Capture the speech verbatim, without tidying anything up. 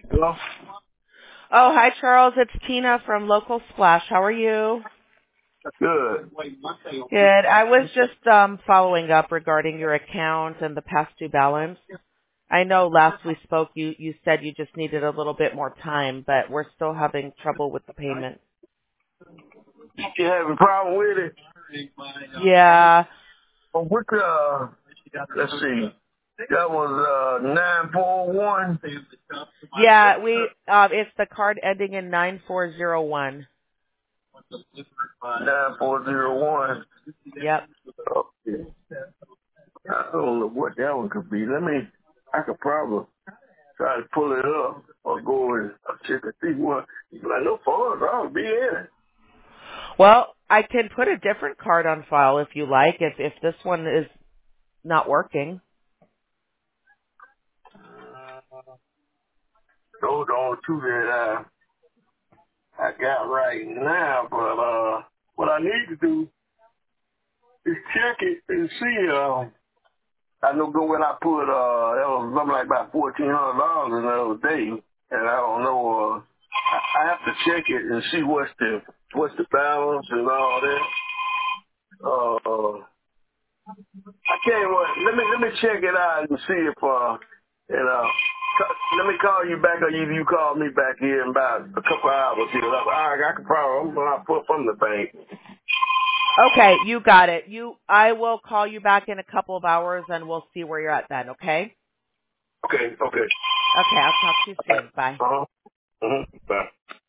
Hello? Oh, hi, Charles. It's Tina from Local Splash. How are you? Good. Good. I was just um, following up regarding your account and the past due balance. I know last we spoke, you, you said you just needed a little bit more time, but we're still having trouble with the payment. You having a problem with it? Yeah. Well, what, uh, let's see. That was, uh, nine four one. Yeah, we, um, it's the card ending in nine four zero one. nine four zero one. Yep. Okay. I don't know what that one could be. Let me, I could probably try to pull it up or go and check and see what. Like, no funds, I'll be in it. Well, I can put a different card on file if you like, if, if this one is not working. Those are the only two that I, I got right now, but, uh, what I need to do is check it and see, uh, I know go when I put, uh, that was something like about fourteen hundred dollars the other day, and I don't know, uh, I, I have to check it and see what's the, what's the balance and all that. Uh, I can't, what, let me, let me check it out and see if, uh, and, uh, c- let me call you back or you, you call me back here in about a couple hours here. I, I can probably, I'm going to put from the bank. Okay, you got it. You, I will call you back in a couple of hours and we'll see where you're at then, okay? Okay, okay. Okay, I'll talk to you soon. Bye. Uh-huh. Uh-huh. Bye.